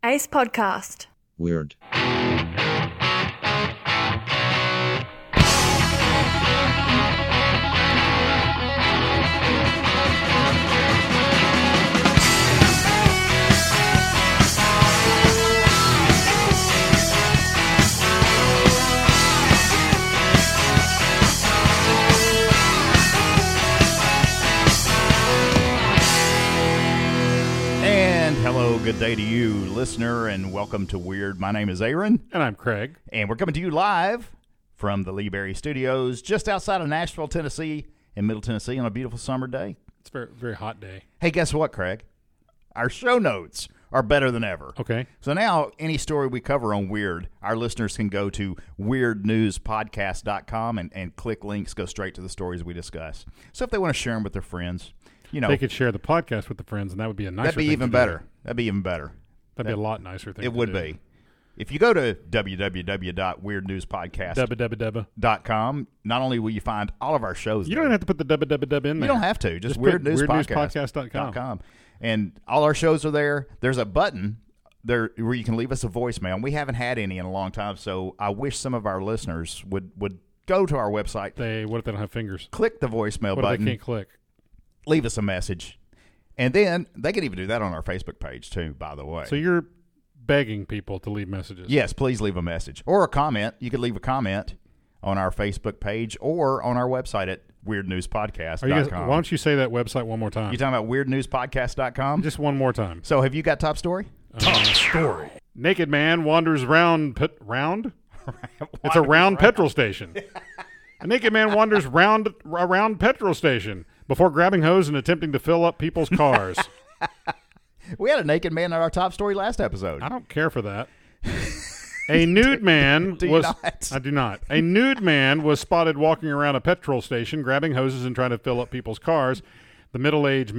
Ace Podcast. Weird. Hello, good day to you, listener, and welcome to Weird. My name is Aaron. And I'm Craig. And we're coming to you live from the Lee Berry Studios, just outside of Nashville, Tennessee, in Middle Tennessee on a beautiful summer day. It's a very, very hot day. Hey, guess what, Craig? Our show notes are better than ever. Okay. So now, any story we cover on Weird, our listeners can go to weirdnewspodcast.com and click links, go straight to the stories we discuss. So if they want to share them with their friends, you know, they could share the podcast with the friends, and that would be a nicer that'd be thing even to better. do. That'd be even better. That'd be a lot nicer thing It would do. be. If you go to www.weirdnewspodcast.com, not only will you find all of our shows You there, don't have to put the www in there. you don't have to. Just put weirdnewspodcast.com. And all our shows are there. There's a button there where you can leave us a voicemail. We haven't had any in a long time, so I wish some of our listeners would go to our website. What if they don't have fingers? Click the voicemail What button. if they can't click? Leave us a message. And then they can even do that on our Facebook page, too, by the way. So you're begging people to leave messages. Yes, please leave a message. Or a comment. You could leave a comment on our Facebook page or on our website at weirdnewspodcast.com. Why don't you say that website one more time? You talking about weirdnewspodcast.com? Just one more time. So have you got top story? Top story. Naked man wanders round? It's a round petrol station. A naked man wanders around petrol station before grabbing hose and attempting to fill up people's cars. We had a naked man in our top story last episode. I don't care for that. A nude man Do you was. not? I do not. A nude man was spotted walking around a petrol station, grabbing hoses and trying to fill up people's cars. The middle-aged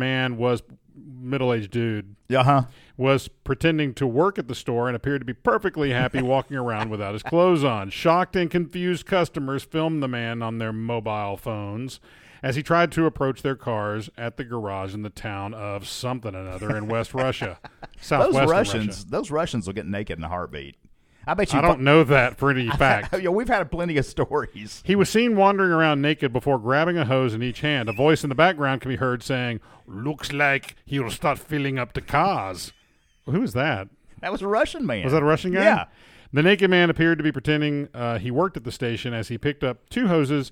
dude, was pretending to work at the store and appeared to be perfectly happy walking around without his clothes on. Shocked and confused customers filmed the man on their mobile phones as he tried to approach their cars at the garage in the town of something or another in West Russia, southwestern Russia. Those Russians will get naked in a heartbeat. I bet you. I don't know that for any fact. We've had plenty of stories. He was seen wandering around naked before grabbing a hose in each hand. A voice in the background can be heard saying, "Looks like he'll start filling up the cars." Well, who was that? That was a Russian man. Was that a Russian guy? Yeah. The naked man appeared to be pretending he worked at the station as he picked up two hoses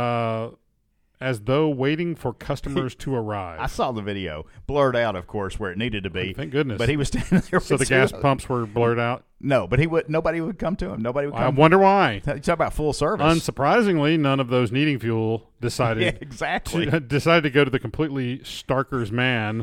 as though waiting for customers to arrive. I saw the video. Blurred out, of course, where it needed to be. Thank goodness. But he was standing there with So the two gas hoses. pumps were blurred out? No, but nobody would come to him. Nobody would I come. wonder why. You talk about full service. Unsurprisingly, none of those needing fuel decided Yeah, exactly. to go to the completely Starker's man,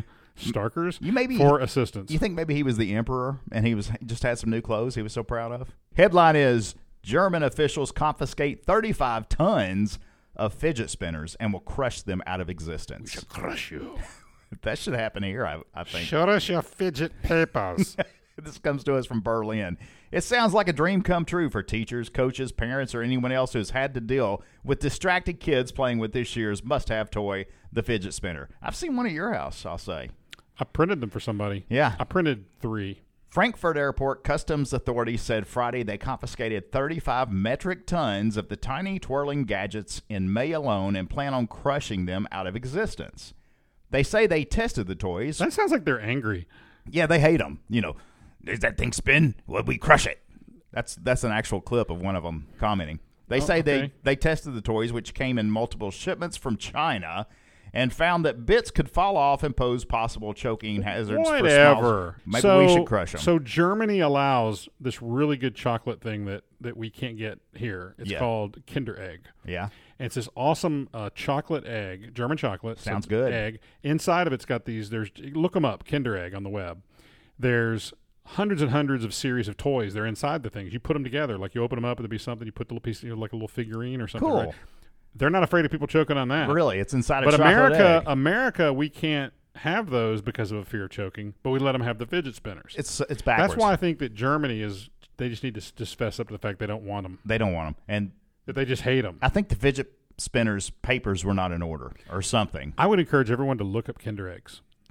for assistance. You think maybe he was the emperor and he just had some new clothes he was so proud of? Headline is, German officials confiscate 35 tons of fidget spinners and will crush them out of existence. We shall crush you. That should happen here, I think. Show us your fidget papers. This comes to us from Berlin. It sounds like a dream come true for teachers, coaches, parents, or anyone else who's had to deal with distracted kids playing with this year's must-have toy, the fidget spinner. I've seen one at your house, I'll say. I printed them for somebody. Yeah. I printed 3. Frankfurt Airport Customs Authorities said Friday they confiscated 35 metric tons of the tiny twirling gadgets in May alone and plan on crushing them out of existence. They say they tested the toys. That sounds like they're angry. Yeah, they hate them. You know, does that thing spin? Well, we crush it. That's an actual clip of one of them commenting. They say okay. they tested the toys, which came in multiple shipments from China, and found that bits could fall off and pose possible choking hazards for smalls. Maybe we should crush them. So Germany allows this really good chocolate thing that we can't get here. It's called Kinder Egg. Yeah. And it's this awesome chocolate egg, German chocolate. Sounds good. Egg. Inside of it's got these, look them up, Kinder Egg on the web. There's hundreds and hundreds of series of toys. They're inside the things. You put them together. Like you open them up, and there'll be something. You put the little piece, like a little figurine or something. Cool. Right? They're not afraid of people choking on that. Really? It's inside a But chocolate egg. America, we can't have those because of a fear of choking, but we let them have the fidget spinners. It's backwards. That's why I think that Germany they just need to just fess up to the fact they don't want them. They don't want them. And That they just hate them. I think the fidget spinners papers were not in order or something. I would encourage everyone to look up Kinder Eggs.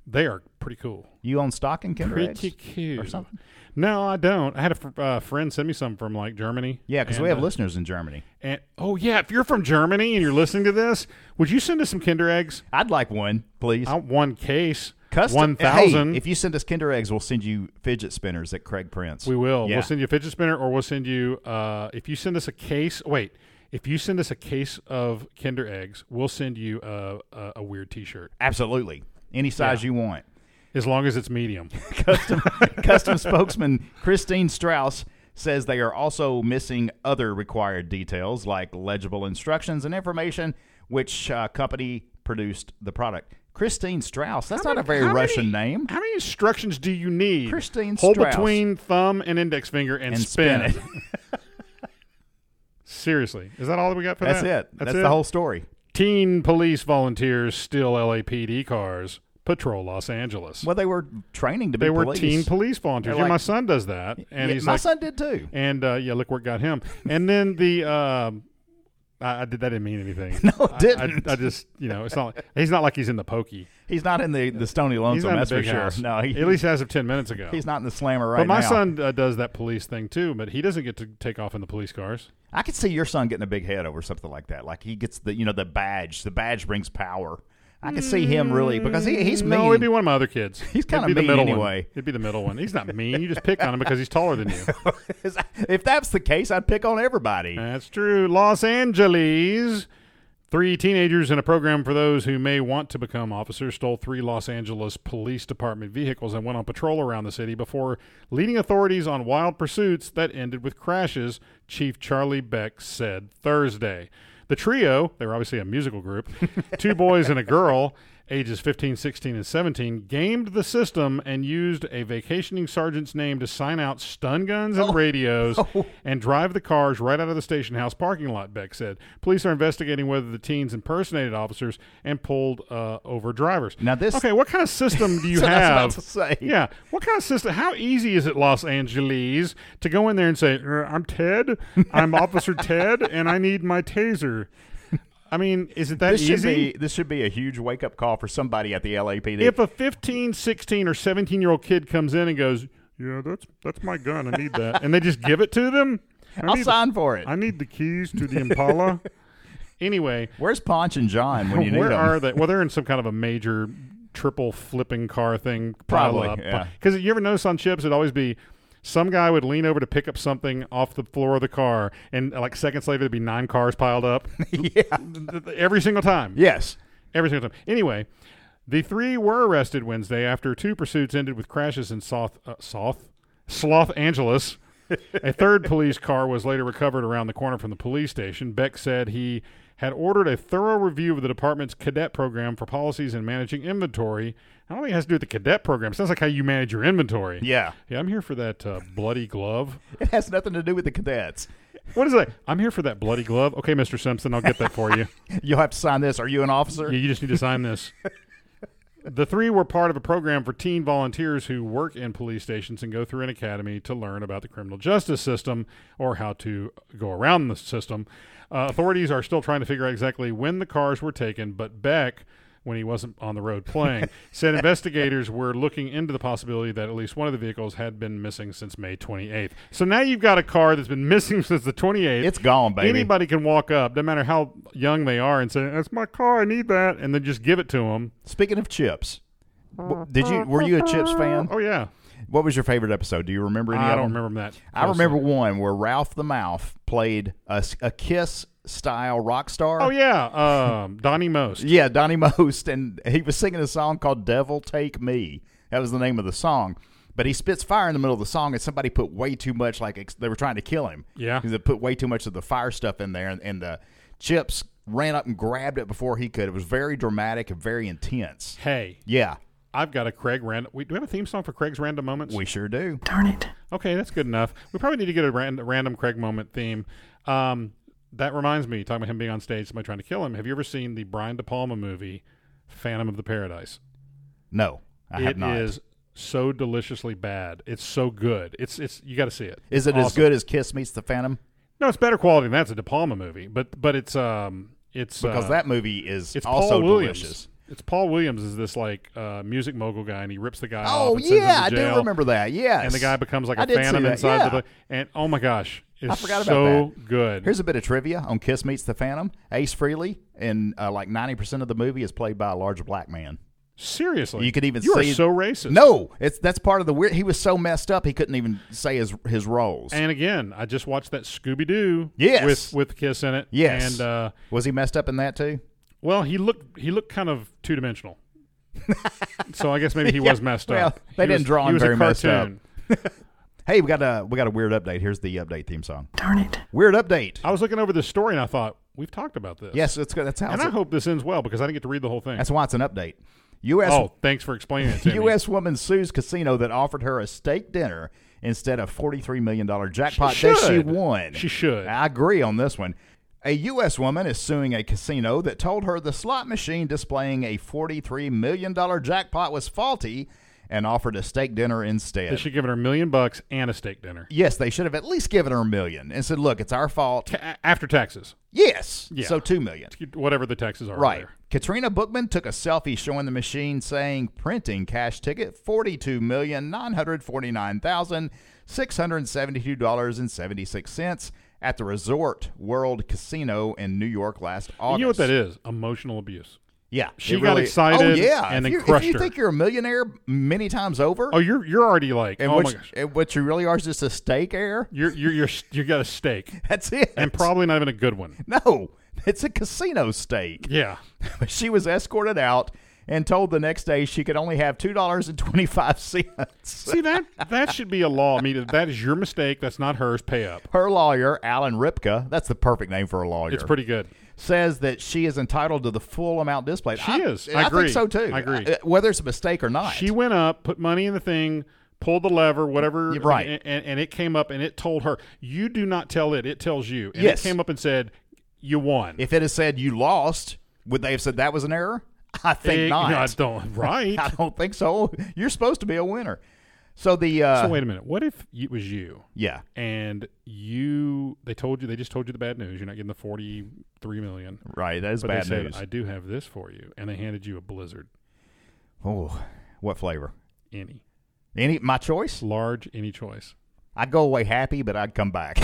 They are pretty cool. You own stock in Kinder Eggs? Pretty cute. Or something? No, I don't. I had a friend send me some from like Germany. Yeah, because we have listeners in Germany. And oh yeah, if you're from Germany and you're listening to this, would you send us some Kinder Eggs? I'd like one, please. I want one case. Custom 1,000. Hey, if you send us Kinder Eggs, we'll send you fidget spinners at Craig Prince. We will. Yeah. We'll send you a fidget spinner, or we'll send you if you send us a case. Wait, if you send us a case of Kinder Eggs, we'll send you a weird T-shirt. Absolutely, any size you want. As long as it's medium. Custom spokesman Christine Strauss says they are also missing other required details like legible instructions and information which company produced the product. Christine Strauss, that's not a very Russian name. How many instructions do you need? Christine Hold Strauss. between thumb and index finger and spin it. Seriously. Is that all that we got for That's that? it. That's the whole story. Teen police volunteers steal LAPD cars. Patrol Los Angeles. Well, they were training to be police. They were teen police volunteers. They're Yeah, like- my son does that. And Yeah, he's my like, son did too. and yeah, look where it got him. And then the I did that didn't mean anything. No, it didn't. I just it's not. He's not like he's in the Pokey. He's not in the Stony He's Lonesome, not in that's the for big sure. house. No, At least as of 10 minutes ago. he's not in the Slammer right But my now. son does that police thing too. But he doesn't get to take off in the police cars. I could see your son getting a big head over something like that. Like he gets the badge. The badge brings power. I could see him really because he's mean. No, it'd be one of my other kids. He's kinda It'd be the mean middle anyway. One. It'd be the middle one. He's not mean. You just pick on him because he's taller than you. If that's the case, I'd pick on everybody. That's true. Los Angeles. 3 teenagers in a program for those who may want to become officers stole 3 Los Angeles Police Department vehicles and went on patrol around the city before leading authorities on wild pursuits that ended with crashes, Chief Charlie Beck said Thursday. The trio, they were obviously a musical group, 2 boys and a girl, ages 15, 16, and 17, gamed the system and used a vacationing sergeant's name to sign out stun guns and radios and drive the cars right out of the station house parking lot, Beck said. Police are investigating whether the teens impersonated officers and pulled over drivers. Now this- Okay, what kind of system do you So have? I was about to say. Yeah, what kind of system? How easy is it, Los Angeles, to go in there and say, I'm Ted, I'm Officer Ted, and I need my taser? I mean, is it that This easy? this should be a huge wake up call for somebody at the LAPD. If a 15, 16, or 17-year-old kid comes in and goes, yeah, that's my gun, I need that, and they just give it to them, I'll sign for it. I need the keys to the Impala. Anyway, Where's Ponch and John when you need where them? are they? Well, they're in some kind of a major triple flipping car thing. piled Probably, up. yeah. Because you ever notice on ships, it'd always be some guy would lean over to pick up something off the floor of the car, and like seconds later, there'd be 9 cars piled up. Yeah. Every single time. Yes. Every single time. Anyway, the 3 were arrested Wednesday after 2 pursuits ended with crashes in Sloth Angeles. A 3rd police car was later recovered around the corner from the police station. Beck said he had ordered a thorough review of the department's cadet program for policies and managing inventory. I don't think it has to do with the cadet program. It sounds like how you manage your inventory. Yeah. Yeah, I'm here for that bloody glove. It has nothing to do with the cadets. What is that? I'm here for that bloody glove. Okay, Mr. Simpson, I'll get that for you. You'll have to sign this. Are you an officer? Yeah, you just need to sign this. The 3 were part of a program for teen volunteers who work in police stations and go through an academy to learn about the criminal justice system or how to go around the system. Authorities are still trying to figure out exactly when the cars were taken, but Beck, when he wasn't on the road playing, said investigators were looking into the possibility that at least one of the vehicles had been missing since May 28th. So now you've got a car that's been missing since the 28th. It's gone, baby. Anybody can walk up, no matter how young they are, and say, that's my car, I need that, and then just give it to them. Speaking of chips, were you a Chips fan? Oh, yeah. What was your favorite episode? Do you remember any I of don't them? remember that. I remember one where Ralph the Mouth played a Kiss-style rock star. Oh, yeah. Donnie Most. Yeah, Donnie Most, and he was singing a song called Devil Take Me. That was the name of the song. But he spits fire in the middle of the song, and somebody put way too much, like they were trying to kill him. Yeah. They put way too much of the fire stuff in there, and the Chips ran up and grabbed it before he could. It was very dramatic and very intense. Hey, Yeah, I've got a Craig Random. Do we have a theme song for Craig's Random Moments? we sure do. Darn it. Okay, that's good enough. We probably need to get a random Craig moment theme. That reminds me, talking about him being on stage, somebody trying to kill him. Have you ever seen the Brian De Palma movie, Phantom of the Paradise? No, I have not. It is so deliciously bad. It's so good. It's you got to see it. Is it It's as awesome. good as Kiss Meets the Phantom? No, it's better quality than that. It's a De Palma movie, but it's Because that movie is it's also Paul Williams. delicious. It's Paul Williams is this like music mogul guy, and he rips the guy off. Oh and sends him to I do jail, remember that. Yes, and the guy becomes like I a did see phantom that, inside yeah. the. And oh my gosh, it's I forgot about so that. good. Here's a bit of trivia on Kiss Meets the Phantom. Ace Frehley, in like 90% of the movie, is played by a large black man. Seriously, You could even you are see so racist. No, that's part of the weird. He was so messed up he couldn't even say his roles. And again, I just watched that Scooby Doo Yes. with Kiss in it. Yes. And Was he messed up in that too? well, he looked kind of 2-dimensional. So I guess maybe he was messed well, up. they He didn't was- draw he him was a very messed up. cartoon. Hey, we got a weird update. Here's the update theme song. Darn it. Weird update. I was looking over this story and I thought we've talked about this. Yes, it's good. That's how. and I hope this ends well because I didn't get to read the whole thing. That's why it's an update. U.S. Oh, thanks for explaining it to me. U.S. woman sues casino that offered her a steak dinner instead of $43 million jackpot She that she should. won. She should. I agree on this one. A U.S. woman is suing a casino that told her the slot machine displaying a $43 million jackpot was faulty and offered a steak dinner instead. They should give her $1 million and a steak dinner Yes, they should have at least given her $1 million and said, look, it's our fault. after taxes, Yes. Yeah. So $2 million. whatever the taxes are. Right. There. Katrina Bookman took a selfie showing the machine saying printing cash ticket $42,949,672.76 at the Resort World Casino in New York last August. You know what that is? Emotional abuse. Yeah. She it got excited Oh, yeah. and if then you, crushed if you her. think you're a millionaire many times over, Oh, you're already like, and oh what, my gosh. and what you really are is just a steak heir, You got a steak that's it. and probably not even a good one. No, it's a casino steak. Yeah. She was escorted out and told the next day she could only have $2.25. See, that should be a law. I mean, that is your mistake. That's not hers. Pay up. Her lawyer, Alan Ripka, that's the perfect name for a lawyer, It's pretty good. says that she is entitled to the full amount displayed. She is. I I agree. think so too. I agree. Whether it's a mistake or not. She went up, put money in the thing, pulled the lever, whatever. Right. And it came up and it told her, you do not tell it. It tells you. And Yes. it came up and said, you won. If it had said you lost, would they have said that was an error? I think not. I don't. Right. I don't think so. You're supposed to be a winner. So the So wait a minute. What if it was you yeah. and they just told you the bad news. You're not getting the $43 million. Right, that is But bad they said, news. I do have this for you. And they handed you a Blizzard. Oh, what flavor? Any. My choice? Large, any choice. I'd go away happy, but I'd come back.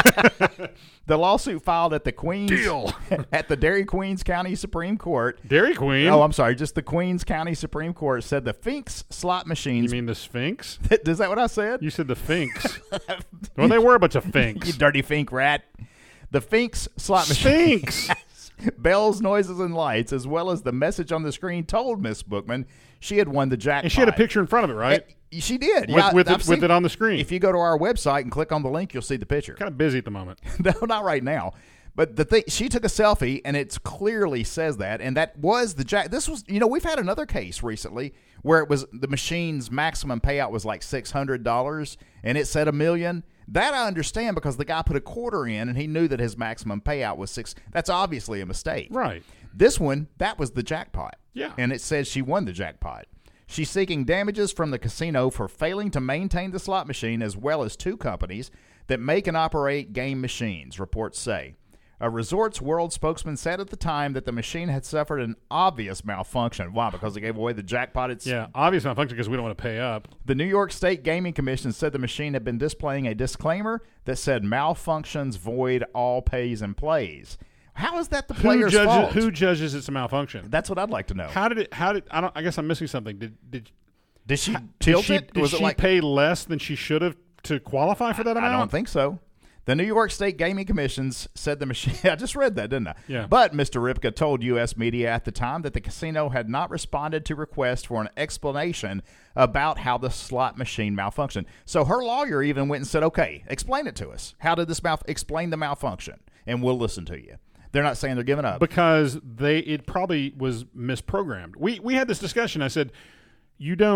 The lawsuit filed at the Queens at the Dairy Queens County Supreme Court. Dairy Queen? Oh, I'm sorry, just the Queens County Supreme Court said the Finks slot You machines. mean the Sphinx? Is that what I said? You said the Finks. Well, they were a bunch of You Finks. dirty Fink rat. The Finks slot machine. Sphinx. Bells, noises, and lights, as well as the message on the screen, told Miss Bookman she had won the jackpot. And she had a picture in front of it, right? She did. With I've seen- it on the screen. If you go to our website and click on the link, you'll see the picture. Kind of busy at the moment. No, not right now. But the thing, she took a selfie, and it clearly says that, and that was the jack. This was, we've had another case recently where it was the machine's maximum payout was like $600, and it said $1 million. That I understand because the guy put a quarter in, and he knew that his maximum payout was $6. That's obviously a mistake. Right. This one, that was the jackpot. Yeah. And it says she won the jackpot. She's seeking damages from the casino for failing to maintain the slot machine as well as two companies that make and operate game machines, reports say. A Resorts World spokesman said at the time that the machine had suffered an obvious malfunction. Why? Because it gave away the jackpot. Yeah, obvious malfunction because we don't want to pay up. The New York State Gaming Commission said the machine had been displaying a disclaimer that said malfunctions void all pays and plays. How is that the player's fault? Who judges it's a malfunction? That's what I'd like to know. How did I guess I'm missing something. Did she tilt it? Did Was she it like pay less than she should have to qualify for that amount? I don't think so. The New York State Gaming Commissions said the machine. I just read that, didn't I? Yeah. But Mr. Ripka told U.S. media at the time that the casino had not responded to requests for an explanation about how the slot machine malfunctioned. So her lawyer even went and said, "Okay, explain it to us. How did this explain the malfunction, and we'll listen to you." They're not saying they're giving up. Because it probably was misprogrammed. We had this discussion. I said, you don't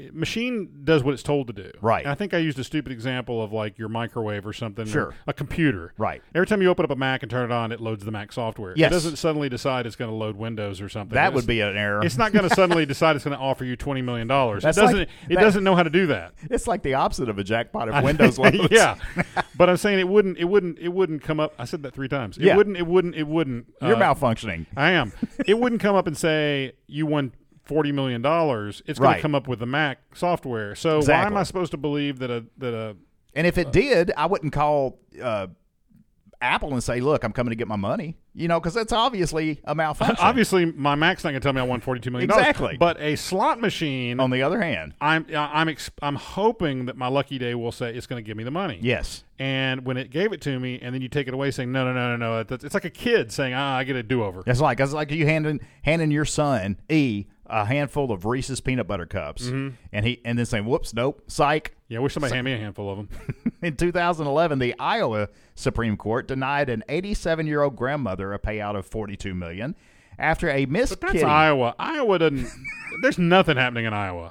machine does what it's told to do. Right. And I think I used a stupid example of like your microwave or something. Sure. Or a computer. Right. Every time you open up a Mac and turn it on, it loads the Mac software. Yes. It doesn't suddenly decide it's going to load Windows or something. That would be an error. It's not going to suddenly decide it's going to offer you $20 million. That's It doesn't know how to do that. It's like the opposite of a jackpot if Windows loads. Yeah. But I'm saying it wouldn't come up. I said that 3 times. It Yeah. wouldn't. You're malfunctioning. I am. It wouldn't come up and say you won $40 million. It's going Right. to come up with the Mac software. So why Exactly. am I supposed to believe that a And if it did, I wouldn't call Apple and say, "Look, I'm coming to get my money," because that's obviously a malfunction. obviously my Mac's not going to tell me I won $42 million. Exactly. But a slot machine, On the other hand, I'm hoping that my lucky day will say it's going to give me the money. yes, And when it gave it to me, and then you take it away saying no, it's like a kid saying, I get a do-over. it's like you handing your son a handful of Reese's peanut butter cups, and then saying, "Whoops, nope, psych." Yeah, I wish somebody hand me a handful of them. In 2011, the Iowa Supreme Court denied an 87-year-old grandmother a payout of $42 million after a Miss But that's Kitty. Iowa. Iowa doesn't. There's nothing happening in Iowa.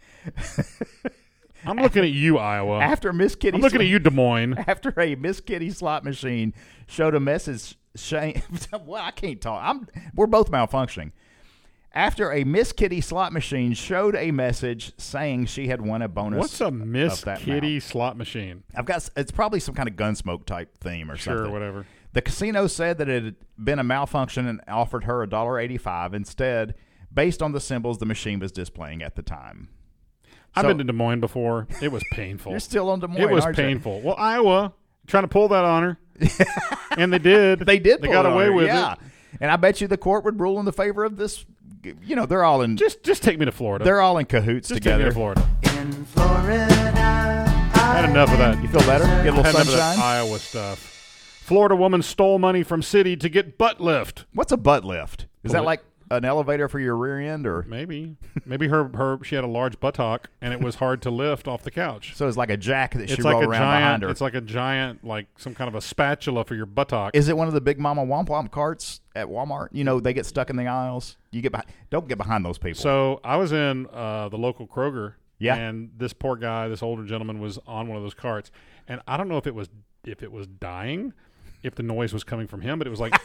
I'm looking at you, Iowa. After Miss Kitty, I'm looking at you, Des Moines. After a Miss Kitty slot machine showed a message saying, "Well, I can't talk. We're both malfunctioning." After a Miss Kitty slot machine showed a message saying she had won a bonus. What's a Miss of that Kitty amount. slot machine? It's probably some kind of Gunsmoke type theme or Sure, something. whatever. The casino said that it had been a malfunction and offered her $1.85 instead, based on the symbols the machine was displaying at the time. I've So- been to Des Moines before. It was painful. You're still on Des Moines. It was aren't you? painful. Well, Iowa trying to pull that on her, and they did. They did. They pull got it on away her, with yeah. it. And I bet you the court would rule in the favor of this. They're all in. Just take me to Florida. They're all in cahoots Just take me together. to Florida. In Florida, I had enough of that. You feel better? Get a little Had enough of that sunshine. Iowa stuff. Florida woman stole money from city to get butt lift. What's a butt lift? Is that Pull it. like an elevator for your rear end, or Maybe her she had a large buttock and it was hard to lift off the couch. so it's like a jack that she It's roll like a around giant. behind her? It's like a giant, like some kind of a spatula for your buttock. Is it one of the big Mama Womp Womp carts at Walmart? They get stuck in the aisles. You get behind. Don't get behind those people. So I was in the local Kroger, Yeah. and this poor guy, this older gentleman, was on one of those carts, and I don't know if it was dying, if the noise was coming from him, but it was like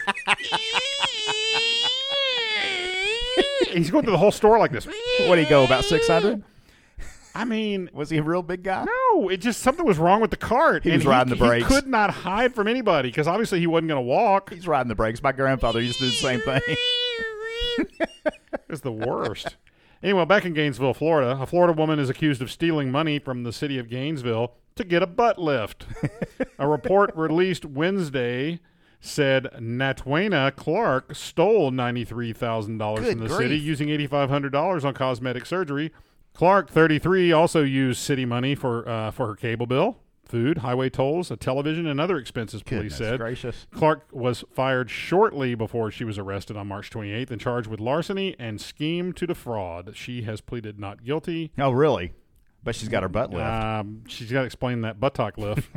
he's going through the whole store like this. What do you go about 600? I mean, Was he a real big guy? no, it just something was wrong with the cart. He and was riding the brakes. He could not hide from anybody because obviously he wasn't going to walk. He's riding the brakes. My grandfather used to do the same thing. It's the worst. Anyway, back in Gainesville, Florida, a Florida woman is accused of stealing money from the city of Gainesville to get a butt lift. A report released Wednesday said Natwena Clark stole $93,000 Good from the grief. city using $8,500 on cosmetic surgery. Clark, 33, also used city money for her cable bill, food, highway tolls, a television, and other expenses, police Goodness said. gracious. Clark was fired shortly before she was arrested on March 28th and charged with larceny and scheme to defraud. She has pleaded not guilty. Oh, really? But she's got her butt lift. She's got to explain that buttock lift.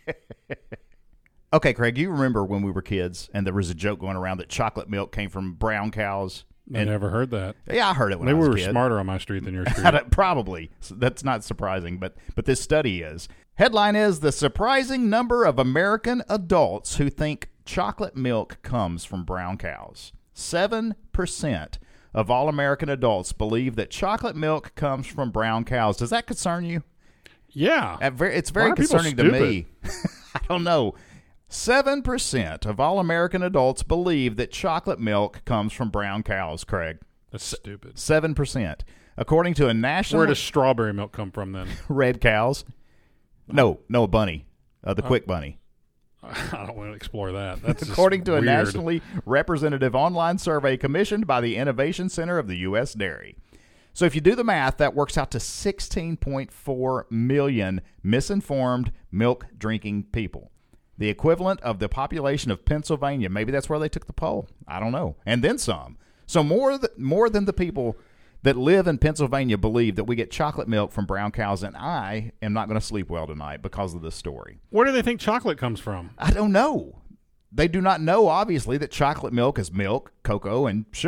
Okay, Craig, you remember when we were kids and there was a joke going around that chocolate milk came from brown cows? I never heard that. Yeah, I heard it when Maybe I was we a were kid. smarter on my street than your street. Probably. So that's not surprising, but this study is. Headline is The Surprising Number of American Adults Who Think Chocolate Milk Comes from Brown Cows. 7% of all American adults believe that chocolate milk comes from brown cows. Does that concern you? Yeah. It's Why very are people concerning to me. I don't know. 7% of all American adults believe that chocolate milk comes from brown cows, Craig. That's stupid. 7%. According to a national... Where does strawberry milk come from then? red cows? No, a bunny. The quick bunny. I don't want to explore that. That's just According to a weird. nationally representative online survey commissioned by the Innovation Center of the U.S. Dairy. So if you do the math, that works out to 16.4 million misinformed milk-drinking people. The equivalent of the population of Pennsylvania. Maybe that's where they took the poll. I don't know. And then some. So more than the people that live in Pennsylvania believe that we get chocolate milk from brown cows, and I am not going to sleep well tonight because of this story. Where do they think chocolate comes from? I don't know. They do not know, obviously, that chocolate milk is milk, cocoa, and sugar.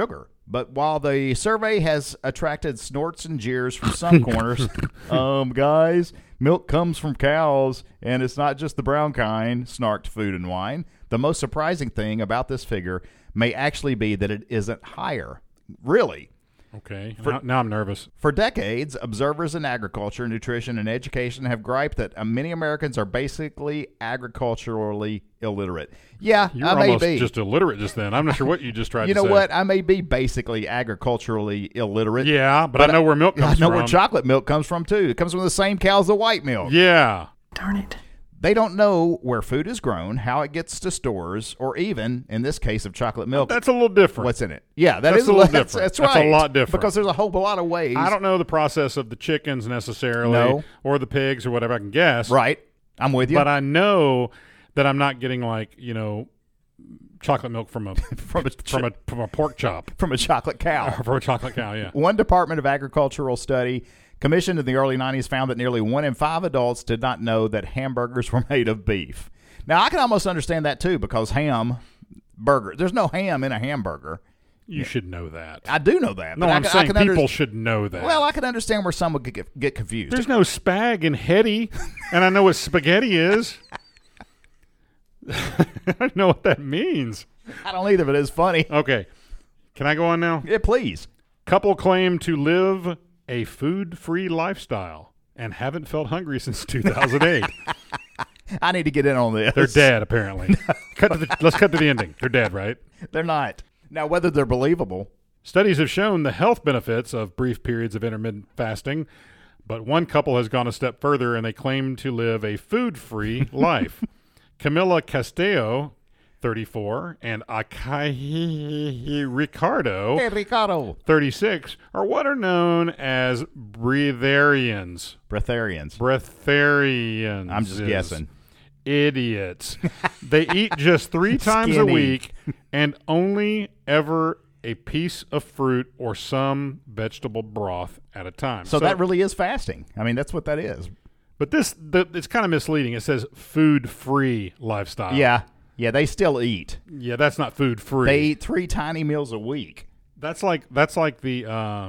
But while the survey has attracted snorts and jeers from some corners, guys, milk comes from cows, and it's not just the brown kind, snarked Food and Wine. The most surprising thing about this figure may actually be that it isn't higher. Really? Okay. Now I'm nervous. For decades, observers in agriculture, nutrition, and education have griped that many Americans are basically agriculturally illiterate. Yeah, You I were may almost be. just illiterate just then. I'm not sure what you just tried You to say. know what? I may be basically agriculturally illiterate. Yeah, but I know where milk comes I know from. where chocolate milk comes from, too. It comes from the same cows as white milk. Yeah. Darn it. They don't know where food is grown, how it gets to stores, or even, in this case of chocolate milk, That's a little different. what's in it. Yeah, That's is a little that's, different. That's That's right. a lot different. Because there's a whole lot of ways. I don't know the process of the chickens necessarily, No. or the pigs or whatever. I can guess. Right. I'm with you. But I know that I'm not getting chocolate milk from a from from a pork chop from a chocolate cow. or from a chocolate cow. Yeah. One Department of Agricultural study commissioned in the early 90s found that nearly 1 in 5 adults did not know that hamburgers were made of beef. Now, I can almost understand that, too, because there's no ham in a hamburger. You should know that. I do know that. No, but I'm I saying can people should know that. Well, I can understand where some would get confused. There's no spag in Hetty, and I know what spaghetti is. I don't know what that means. I don't either, but it's funny. Okay. Can I go on now? Yeah, please. Couple claim to live a food-free lifestyle and haven't felt hungry since 2008. I need to get in on this. They're dead, apparently. Let's cut to the ending. They're dead, right? They're not. Now, whether they're believable. Studies have shown the health benefits of brief periods of intermittent fasting, but one couple has gone a step further and they claim to live a food-free life. Camila Castello, 34, and Akai Ricardo, Hey, Ricardo. 36, are what are known as breatharians. Breatharians. Breatharians. I'm just guessing. Idiots. They eat just 3 times a Skinny. week and only ever a piece of fruit or some vegetable broth at a time. So that really is fasting. I mean, that's what that is. But it's kind of misleading. It says food-free lifestyle. Yeah. Yeah, they still eat. Yeah, that's not food-free. They eat 3 tiny meals a week. That's like the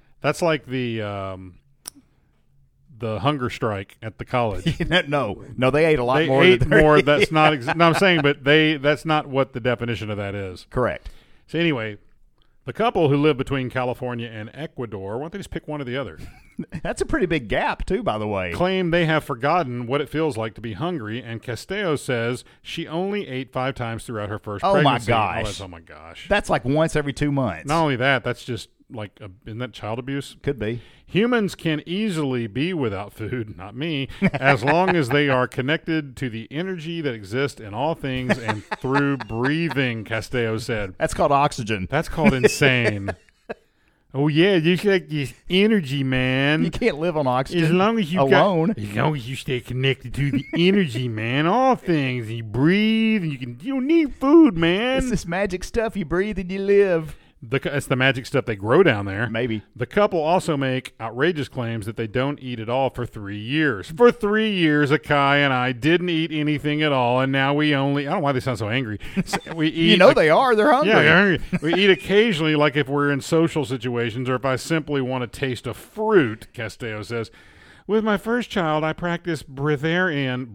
hunger strike at the college. No, they ate a lot They more. ate than they're more. eating. That's not. No, I'm saying, but that's not what the definition of that is. Correct. So anyway, the couple who live between California and Ecuador, why don't they just pick one or the other? That's a pretty big gap, too, by the way. Claim they have forgotten what it feels like to be hungry, and Castello says she only ate 5 times throughout her first Oh, my pregnancy. gosh. Oh my gosh. That's like once every 2 months. Not only that, that's just like, isn't that child abuse? Could be. Humans can easily be without food, not me, as long as they are connected to the energy that exists in all things and through breathing, Castello said. That's called oxygen. That's called insane. Oh, yeah, there's like this energy, man. You can't live on oxygen As long as you alone. as long as you stay connected to the energy, man, all things, you breathe, and you don't need food, man. It's this magic stuff you breathe and you live. It's the magic stuff they grow down there. Maybe. The couple also make outrageous claims that they don't eat at all for 3 years. For 3 years, Akai and I didn't eat anything at all, and now we only... I don't know why they sound so angry. We eat They are. They're hungry. Yeah, they're hungry. We eat occasionally, like if we're in social situations or if I simply want to taste a fruit, Castello says. With my first child, I practiced breatharian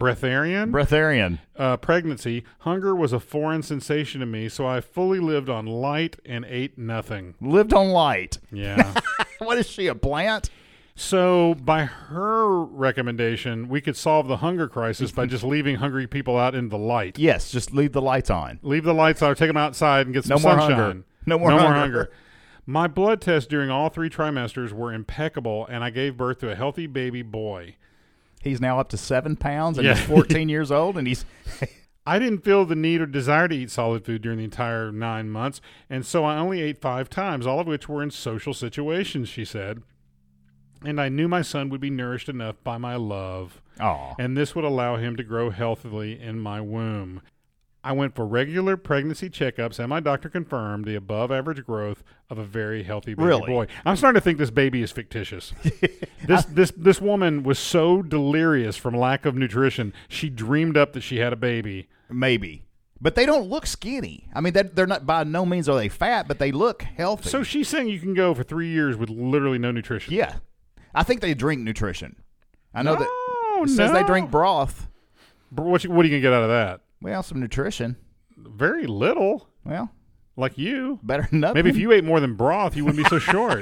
pregnancy. Hunger was a foreign sensation to me, so I fully lived on light and ate nothing. Lived on light. Yeah. What is she, a plant? So by her recommendation, we could solve the hunger crisis by just leaving hungry people out in the light. Yes, just leave the lights on. Leave the lights on, take them outside and get some No more sunshine. hunger. No more hunger. My blood tests during all 3 trimesters were impeccable, and I gave birth to a healthy baby boy. He's now up to 7 pounds, and Yeah. he's 14 years old, and he's... I didn't feel the need or desire to eat solid food during the entire 9 months, and so I only ate 5 times, all of which were in social situations, she said. And I knew my son would be nourished enough by my love, Aw. and this would allow him to grow healthily in my womb. I went for regular pregnancy checkups, and my doctor confirmed the above-average growth of a very healthy baby Really? boy. I'm starting to think this baby is fictitious. This woman was so delirious from lack of nutrition, she dreamed up that she had a baby. Maybe. But they don't look skinny. I mean, they're not, by no means are they fat, but they look healthy. So she's saying you can go for 3 years with literally no nutrition. Yeah. I think they drink nutrition. I know that it No. says they drink broth. What are you going to get out of that? Well, some nutrition. Very little. Well, Like you. better than nothing. Maybe if you ate more than broth, you wouldn't be so short.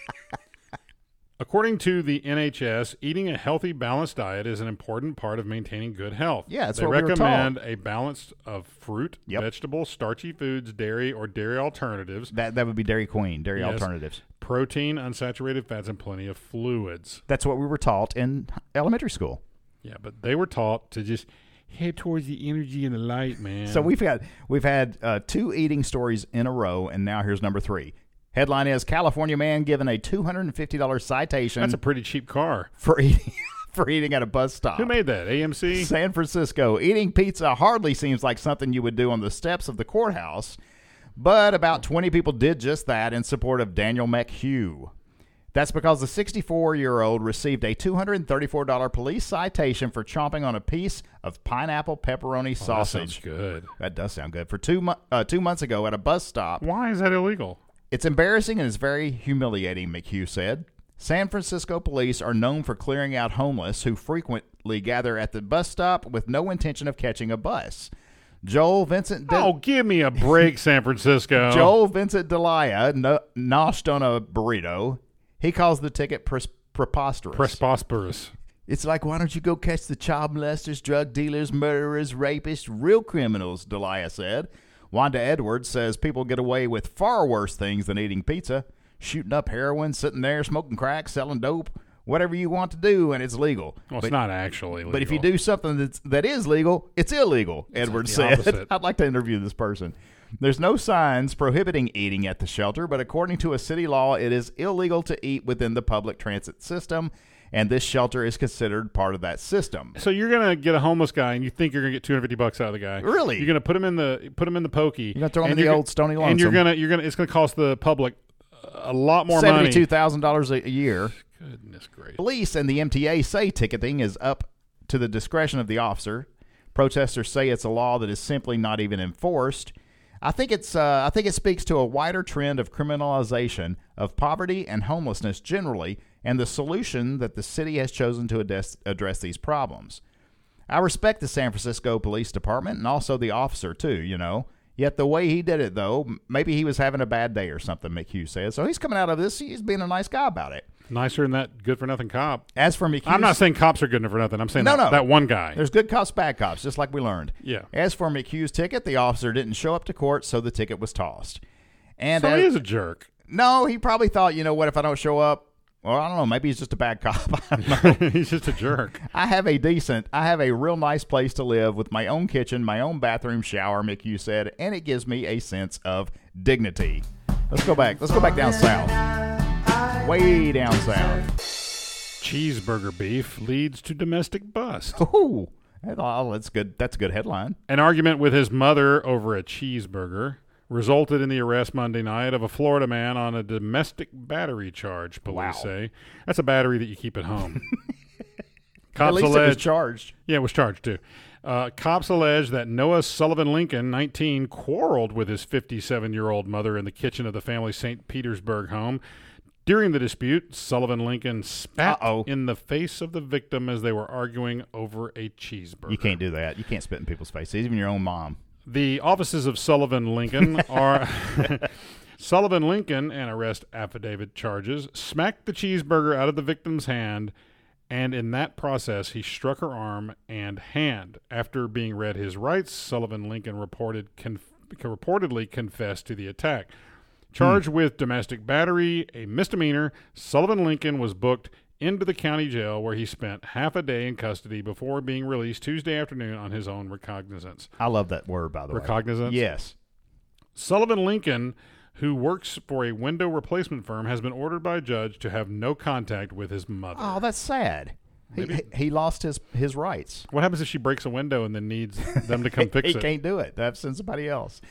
According to the NHS, eating a healthy, balanced diet is an important part of maintaining good health. Yeah, that's they what we were recommend a balance of fruit, Yep. vegetables, starchy foods, dairy or dairy alternatives, That would be Dairy Queen, dairy Yes. alternatives. protein, unsaturated fats, and plenty of fluids. That's what we were taught in elementary school. Yeah, but they were taught to just head towards the energy and the light, man. So we've had 2 eating stories in a row, and now here's number 3. Headline is California man given a $250 citation That's a pretty cheap car. for eating for eating at a bus stop. Who made that? AMC? San Francisco. Eating pizza hardly seems like something you would do on the steps of the courthouse, but about 20 people did just that in support of Daniel McHugh. That's because the 64-year-old received a $234 police citation for chomping on a piece of pineapple pepperoni That sounds sausage. good. That does sound good. For 2 months ago at a bus stop. Why is that illegal? It's embarrassing and it's very humiliating, McHugh said. San Francisco police are known for clearing out homeless who frequently gather at the bus stop with no intention of catching a bus. Joel Vincent give me a break, San Francisco. Joel Vincent Delia noshed on a burrito. He calls the ticket preposterous. Preposterous. It's like, why don't you go catch the child molesters, drug dealers, murderers, rapists, real criminals, Delia said. Wanda Edwards says people get away with far worse things than eating pizza, shooting up heroin, sitting there, smoking crack, selling dope, whatever you want to do, and it's legal. Well, it's not actually legal. But if you do something that is legal, it's illegal, Edwards the said. opposite. I'd like to interview this person. There's no signs prohibiting eating at the shelter, but according to a city law, it is illegal to eat within the public transit system, and this shelter is considered part of that system. So you're gonna get a homeless guy, and you think you're gonna get $250 out of the guy? Really? You're gonna put him in the pokey. You're gonna throw him and in the you're old Stony Lonesome. and you're gonna it's gonna cost the public a lot more money. $72,000 a year. Goodness gracious! Police and the MTA say ticketing is up to the discretion of the officer. Protesters say it's a law that is simply not even enforced. I think it speaks to a wider trend of criminalization of poverty and homelessness generally, and the solution that the city has chosen to address these problems. I respect the San Francisco Police Department and also the officer too, Yet the way he did it, though, maybe he was having a bad day or something, McHugh says. So he's coming out of this, he's being a nice guy about it. Nicer than that good-for-nothing cop. As for McHugh... I'm not saying cops are good for nothing. I'm saying that one guy. There's good cops, bad cops, just like we learned. Yeah. As for McHugh's ticket, the officer didn't show up to court, so the ticket was tossed. And So he is a jerk. No, he probably thought, what if I don't show up? Well, I don't know. Maybe he's just a bad cop. I don't know. He's just a jerk. I have a real nice place to live with my own kitchen, my own bathroom, shower, McHugh said, and it gives me a sense of dignity. Let's go back down south. Way down south. Cheeseburger beef leads to domestic bust. Ooh, that's good. That's a good headline. An argument with his mother over a cheeseburger resulted in the arrest Monday night of a Florida man on a domestic battery charge, police say. That's a battery that you keep at home. At least it was charged. Yeah, it was charged too. Cops allege that Noah Sullivan Lincoln, 19, quarreled with his 57-year-old mother in the kitchen of the family's St. Petersburg home. During the dispute, Sullivan Lincoln spat in the face of the victim as they were arguing over a cheeseburger. You can't do that. You can't spit in people's faces, even your own mom. The offices of Sullivan Lincoln are Sullivan Lincoln and arrest affidavit charges smacked the cheeseburger out of the victim's hand, and in that process he struck her arm and hand. After being read his rights, Sullivan Lincoln reportedly confessed to the attack. Charged with domestic battery, a misdemeanor, Sullivan Lincoln was booked into the county jail where he spent half a day in custody before being released Tuesday afternoon on his own recognizance. I love that word, by the way. Recognizance? Yes. Sullivan Lincoln, who works for a window replacement firm, has been ordered by a judge to have no contact with his mother. Oh, that's sad. He lost his rights. What happens if she breaks a window and then needs them to come fix He it? can't do it. They have to send somebody else.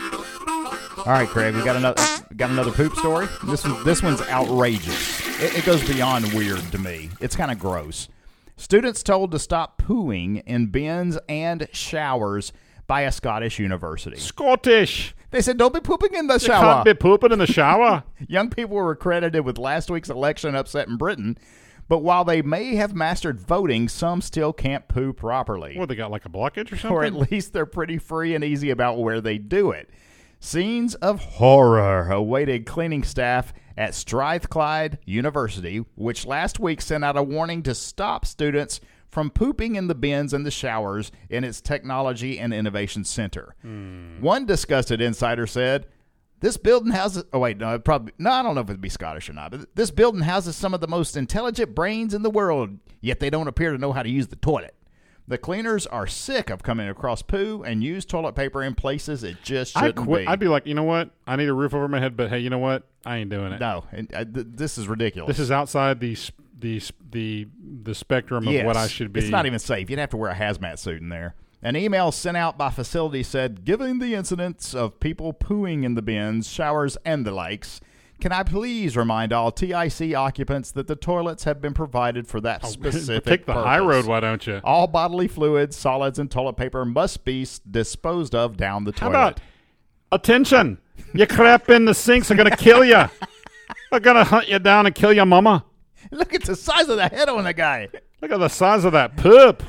All right, Craig, we got another poop story. This one's outrageous. It goes beyond weird to me. It's kind of gross. Students told to stop pooing in bins and showers by a Scottish university. Scottish. They said, don't be pooping in the You shower. can't be pooping in the shower. Young people were credited with last week's election upset in Britain, but while they may have mastered voting, some still can't poo properly. What, they got like a blockage or something? Or at least they're pretty free and easy about where they do it. Scenes of horror awaited cleaning staff at Strathclyde University, which last week sent out a warning to stop students from pooping in the bins and the showers in its Technology and Innovation Center. One disgusted insider said, this building houses... Oh, wait, no, I don't know if it'd be Scottish or not, but this building houses some of the most intelligent brains in the world, yet they don't appear to know how to use the toilet. The cleaners are sick of coming across poo and use toilet paper in places it just shouldn't be. I'd be like, you know what? I need a roof over my head, but hey, you know what? I ain't doing it. No, this is ridiculous. This is outside the spectrum of what I should be. It's not even safe. You'd have to wear a hazmat suit in there. An email sent out by facilities said, given the incidents of people pooing in the bins, showers, and the likes, can I please remind all TIC occupants that the toilets have been provided for that specific Take the high purpose. road, why don't you? All bodily fluids, solids, and toilet paper must be disposed of down the How toilet. about, attention, your crap in the sinks are going to kill you. They're going to hunt you down and kill your mama. Look at the size of the head on the guy. Look at the size of that poop.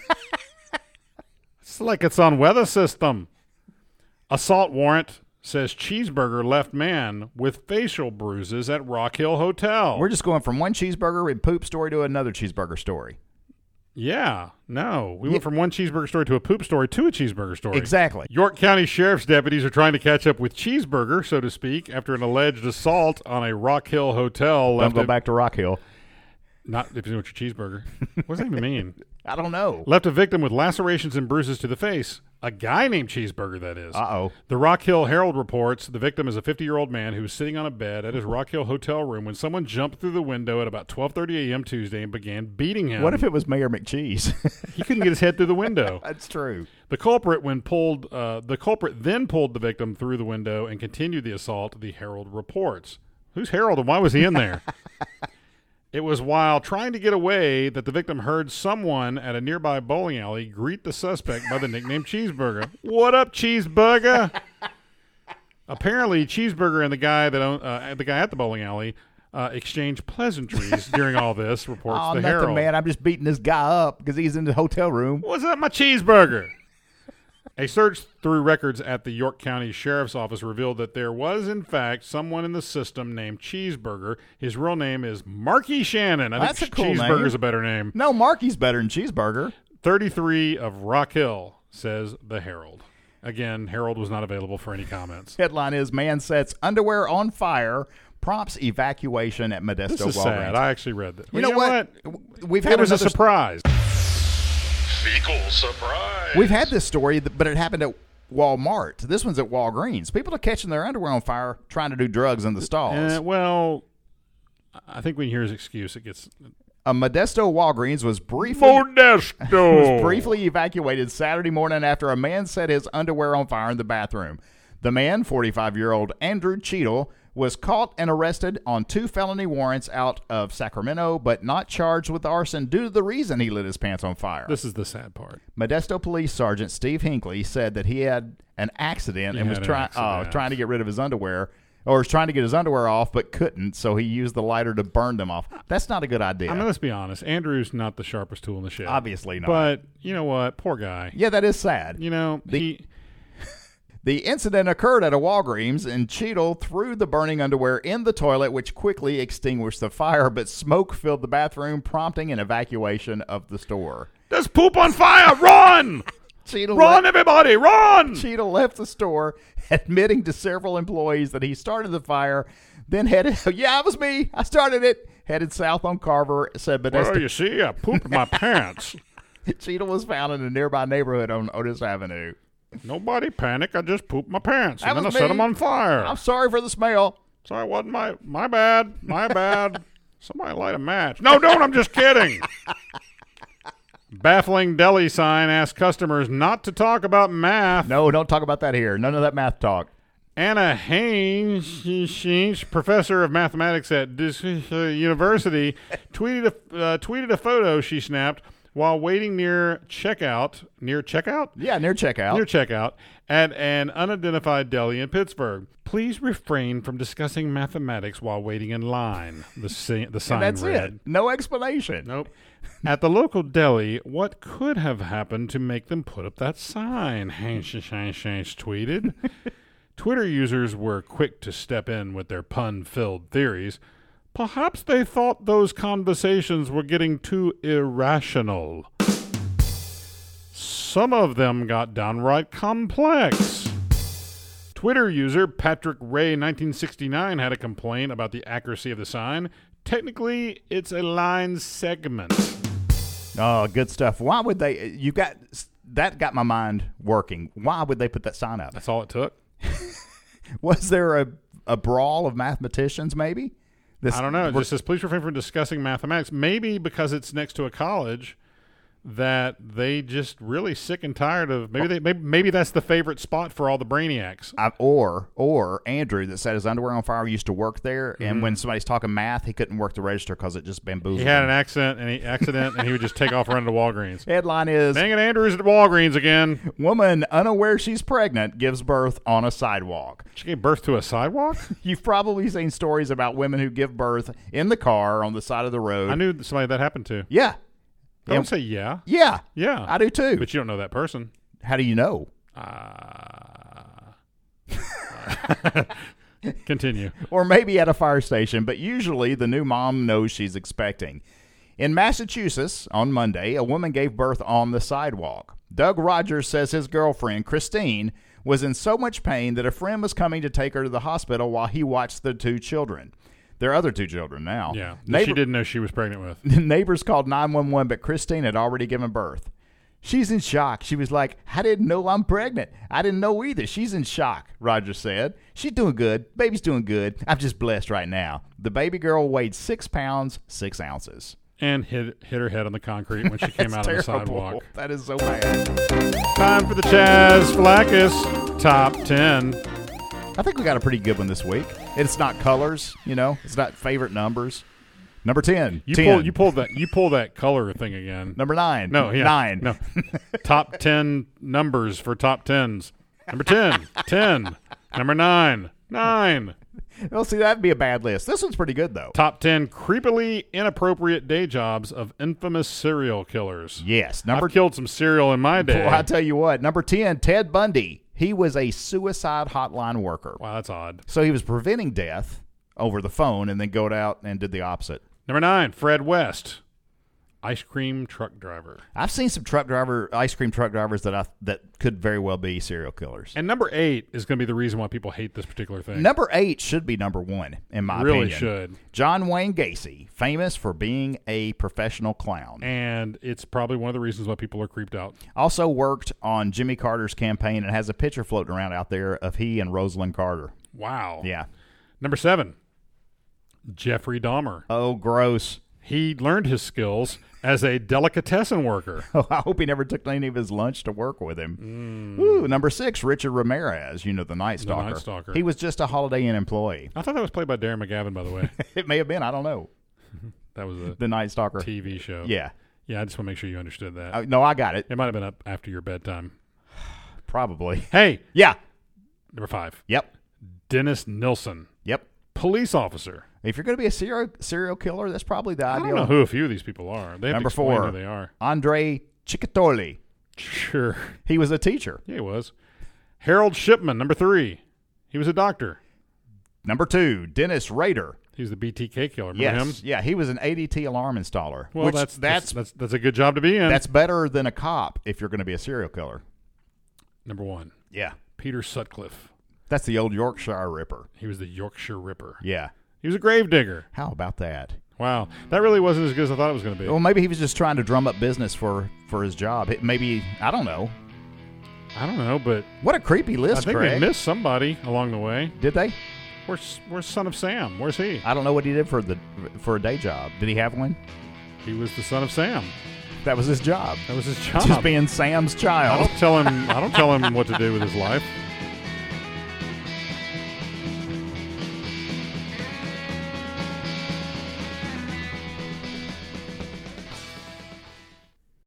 It's like it's on weather system. Assault warrant says cheeseburger left man with facial bruises at Rock Hill Hotel. We're just going from one cheeseburger and poop story to another cheeseburger story. Yeah, no. We went from one cheeseburger story to a poop story to a cheeseburger story. Exactly. York County Sheriff's deputies are trying to catch up with Cheeseburger, so to speak, after an alleged assault on a Rock Hill hotel. Don't go back to Rock Hill. Not if you know what your cheeseburger. What does that even mean? I don't know. Left a victim with lacerations and bruises to the face. A guy named Cheeseburger, that is. Uh-oh. The Rock Hill Herald reports the victim is a 50-year-old man who was sitting on a bed at his Rock Hill hotel room when someone jumped through the window at about 12:30 a.m. Tuesday and began beating him. What if it was Mayor McCheese? He couldn't get his head through the window? That's true. The culprit then pulled the victim through the window and continued the assault, the Herald reports. Who's Harold and why was he in there? It was while trying to get away that the victim heard someone at a nearby bowling alley greet the suspect by the nickname Cheeseburger. What up, Cheeseburger? Apparently, Cheeseburger and the guy at the bowling alley exchanged pleasantries during all this, reports Oh, the nothing, Herald. man. I'm just beating this guy up because he's in the hotel room. What's up, my cheeseburger? A search through records at the York County Sheriff's Office revealed that there was, in fact, someone in the system named Cheeseburger. His real name is Marky Shannon. I That's think a cool Cheeseburger's name. a better name. No, Marky's better than Cheeseburger. 33 of Rock Hill, says the Herald. Again, Herald was not available for any comments. Headline is, man sets underwear on fire, prompts evacuation at Modesto This is Walgreens. sad. I actually read that. You know what? We've It had was a another- surprise. Fecal surprise. We've had this story, but it happened at Walmart. This one's at Walgreens. People are catching their underwear on fire trying to do drugs in the stalls. Well, I think when you hear his excuse, it gets... A Modesto Walgreens was briefly evacuated Saturday morning after a man set his underwear on fire in the bathroom. The man, 45-year-old Andrew Cheadle, was caught and arrested on 2 felony warrants out of Sacramento, but not charged with arson due to the reason he lit his pants on fire. This is the sad part. Modesto Police Sergeant Steve Hinckley said that he had an accident and was trying to get rid of his underwear, or was trying to get his underwear off but couldn't, so he used the lighter to burn them off. That's not a good idea. I mean, let's be honest. Andrew's not the sharpest tool in the shed. Obviously not. But you know what? Poor guy. Yeah, that is sad. You know, The incident occurred at a Walgreens, and Cheadle threw the burning underwear in the toilet, which quickly extinguished the fire, but smoke filled the bathroom, prompting an evacuation of the store. there's poop on fire. Run! Run, everybody, run! Cheadle left the store, admitting to several employees that he started the fire, then headed, yeah, it was me, I started it, headed south on Carver, said Modesto. Well, you see, I pooped in my pants. Cheadle was found in a nearby neighborhood on Otis Avenue. Nobody panic. I just pooped my pants, That and then I was set me. them on fire. I'm sorry for the smell. Sorry, it wasn't my bad. My bad. Somebody light a match. No, don't. I'm just kidding. Baffling deli sign asks customers not to talk about math. No, don't talk about that here. None of that math talk. Anna Haynes, professor of mathematics at this university, tweeted a photo she snapped while waiting near checkout. Yeah, near checkout. Near checkout at an unidentified deli in Pittsburgh. Please refrain from discussing mathematics while waiting in line. The sign And that's read. it. No explanation. Nope. At the local deli, what could have happened to make them put up that sign? Tweeted. Twitter users were quick to step in with their pun-filled theories. Perhaps they thought those conversations were getting too irrational. Some of them got downright complex. Twitter user Patrick Ray 1969 had a complaint about the accuracy of the sign. Technically, it's a line segment. Oh, good stuff. Why would they? That got my mind working. Why would they put that sign up? That's all it took. Was there a brawl of mathematicians? Maybe. I don't know. It just says, please refrain from discussing mathematics. Maybe because it's next to a college that they just really sick and tired of. Maybe that's the favorite spot for all the brainiacs. Or Andrew that set his underwear on fire used to work there, and when somebody's talking math, he couldn't work the register because it just bamboozled. He had him. an accident, and he would just take off running to Walgreens. Headline is: Dang it, Andrew's at Walgreens again. Woman unaware she's pregnant gives birth on a sidewalk. She gave birth to a sidewalk? You've probably seen stories about women who give birth in the car on the side of the road. I knew somebody that happened to. Yeah. Don't say yeah. Yeah. Yeah. I do too. But you don't know that person. How do you know? Continue. Or maybe at a fire station, but usually the new mom knows she's expecting. In Massachusetts, on Monday, a woman gave birth on the sidewalk. Doug Rogers says his girlfriend, Christine, was in so much pain that a friend was coming to take her to the hospital while he watched the two children. There are other two children now. Yeah, she didn't know she was pregnant with. Neighbors called 911, but Christine had already given birth. She's in shock. She was like, I didn't know I'm pregnant. I didn't know either. She's in shock, Rogers said. She's doing good. Baby's doing good. I'm just blessed right now. The baby girl weighed 6 pounds, 6 ounces. And hit her head on the concrete when she came out on the sidewalk. That is so bad. Time for the Chaz Flackus Top 10. I think we got a pretty good one this week. It's not colors, It's not favorite numbers. Number 10. You pulled that color thing again. Number 9. No, yeah. 9. No. Top 10 numbers for top 10s. Number 10. 10. Number 9. 9. Well, see, that'd be a bad list. This one's pretty good, though. Top 10 creepily inappropriate day jobs of infamous serial killers. Yes. I've killed some serial in my day. Well, I tell you what. Number 10, Ted Bundy. He was a suicide hotline worker. Wow, that's odd. So he was preventing death over the phone and then go out and did the opposite. Number 9, Fred West. Ice cream truck driver. I've seen some ice cream truck drivers that could very well be serial killers. And number 8 is going to be the reason why people hate this particular thing. Number 8 should be number 1, in my opinion. Really should. John Wayne Gacy, famous for being a professional clown. And it's probably one of the reasons why people are creeped out. Also worked on Jimmy Carter's campaign and has a picture floating around out there of he and Rosalind Carter. Wow. Yeah. Number 7, Jeffrey Dahmer. Oh, gross. He learned his skills as a delicatessen worker. Oh, I hope he never took any of his lunch to work with him. Ooh, number 6, Richard Ramirez, the Night Stalker. The Night Stalker. He was just a Holiday Inn employee. I thought that was played by Darren McGavin, by the way. It may have been. I don't know. That was The Night Stalker. TV show. Yeah. Yeah, I just want to make sure you understood that. No, I got it. It might have been up after your bedtime. Probably. Hey. Yeah. Number 5. Yep. Dennis Nilsson. Yep. Police officer. If you're going to be a serial killer, that's probably the ideal. I don't know who a few of these people are. They have Number to explain 4, who they are. Andre Ciccatoli. Sure. He was a teacher. Yeah, he was. Harold Shipman, number 3. He was a doctor. Number 2, Dennis Rader. He was the BTK killer. Remember him? Yeah, he was an ADT alarm installer. Well, which that's a good job to be in. That's better than a cop if you're going to be a serial killer. Number 1. Yeah. Peter Sutcliffe. That's the old Yorkshire Ripper. He was the Yorkshire Ripper. Yeah. He was a grave digger. How about that? Wow. That really wasn't as good as I thought it was going to be. Well, maybe he was just trying to drum up business for his job. Maybe, I don't know. I don't know, but What a creepy list, I think Craig. they missed somebody along the way. Did they? Where's Son of Sam? Where's he? I don't know what he did for a day job. Did he have one? He was the son of Sam. That was his job. That was his job. Just being Sam's I child. don't tell him what to do with his life.